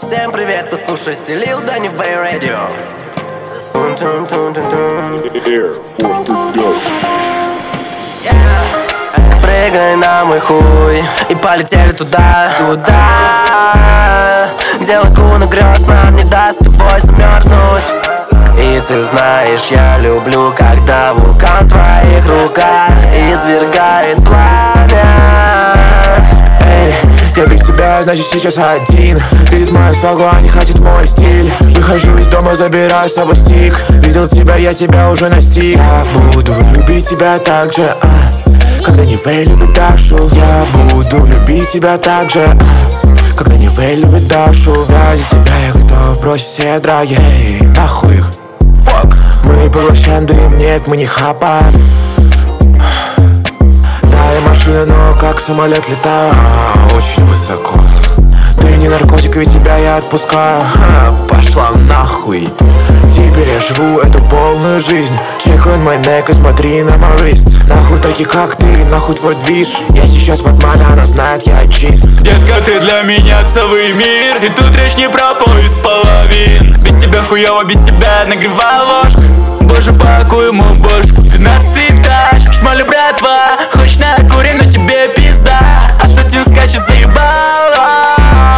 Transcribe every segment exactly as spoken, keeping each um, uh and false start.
Всем привет, вы слушаете Lil Danny Way Radio. Air Force Production. Yeah. Прыгай на мой хуй и полетели туда, туда, где лагуна грез нам не даст с тобой замерзнуть. И ты знаешь, я люблю, когда вулкан в твоих руках извергает пламя. Эй, я без тебя, значит сейчас один. Видит мою свагу, а не хотит мой стиль. Выхожу из дома, забираю с собой стик. Видел тебя, я тебя уже настиг. Я буду любить тебя так же, а, когда не Вэй любит Дашу. Я буду любить тебя так же, а, когда не Вэй любит Дашу. Ради тебя я готов бросить все драги. Нахуй их, fuck. Мы поглощаем дым, нет, мы не хапаем. Да, я машина, но как самолет летаю, а, очень высоко. Ты не наркотик, ведь тебя я отпускаю. Ха, пошла нахуй. Теперь я живу эту полную жизнь. Check on my neck и смотри на мой wrist. Нахуй такие как ты, нахуй твой движ. Я сейчас под мана, она знает, я чист. Детка, ты для меня целый мир. И тут речь не про поиск половин. Без тебя хуёво, без тебя нагреваю ложку. Боже, пакуй ему бошку. Двенадцатый этаж, шмали братва. Хочешь накурим, но тебе пизда. Автотин скачет, заебала.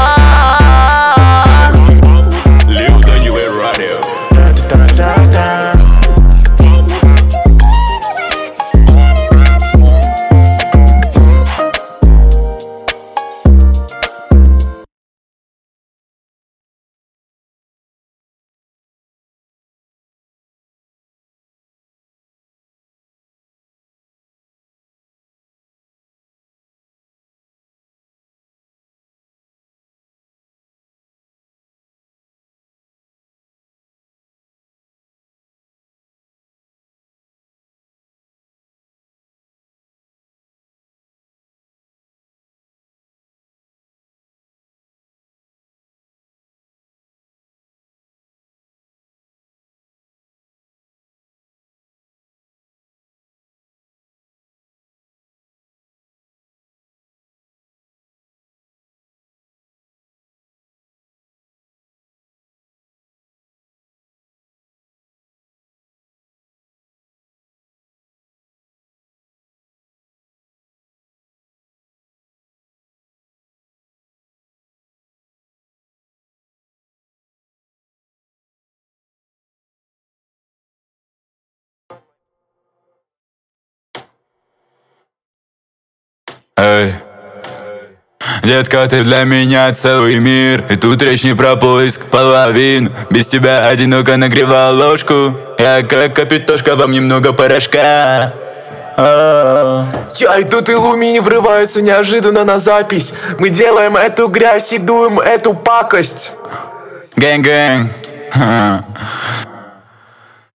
Lil Danny Way Radio. Эй, детка, ты для меня целый мир. И тут речь не про поиск половин. Без тебя одиноко нагревал ложку. Я как капитошка, вам немного порошка. А-а-а. Я иду, и Лумини врывается неожиданно на запись. Мы делаем эту грязь и дуем эту пакость. Гэнг-гэнг.